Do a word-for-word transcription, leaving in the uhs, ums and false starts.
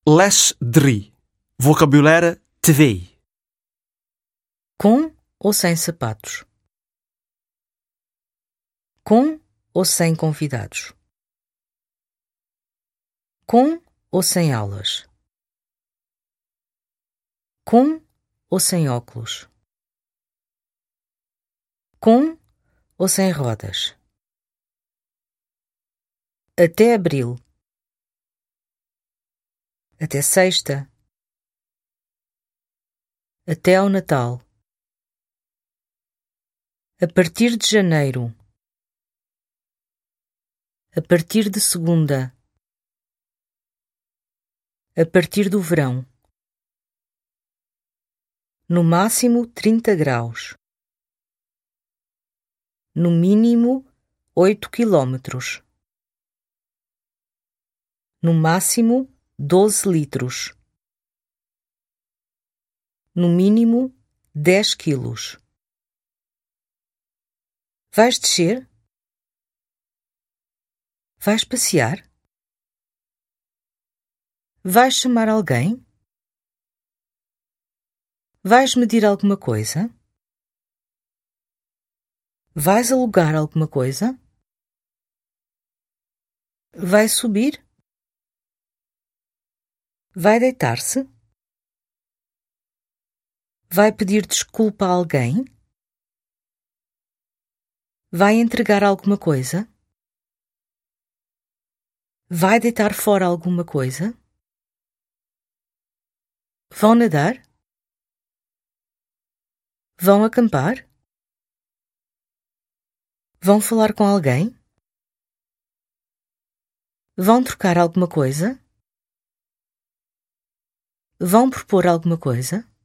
Les drie. Vocabulaire twee. Com ou sem sapatos? Com ou sem convidados? Com ou sem aulas? Com ou sem óculos? Com ou sem rodas? Até abril. Até sexta. Até ao Natal. A partir de janeiro. A partir de segunda. A partir do verão. No máximo trinta graus. No mínimo oito quilômetros. No máximo doze litros. No mínimo dez quilos. Vais descer? Vais passear? Vais chamar alguém? Vais medir alguma coisa? Vais alugar alguma coisa? Vai subir? Vai deitar-se? Vai pedir desculpa a alguém? Vai entregar alguma coisa? Vai deitar fora alguma coisa? Vão nadar? Vão acampar? Vão falar com alguém? Vão trocar alguma coisa? Vão propor alguma coisa?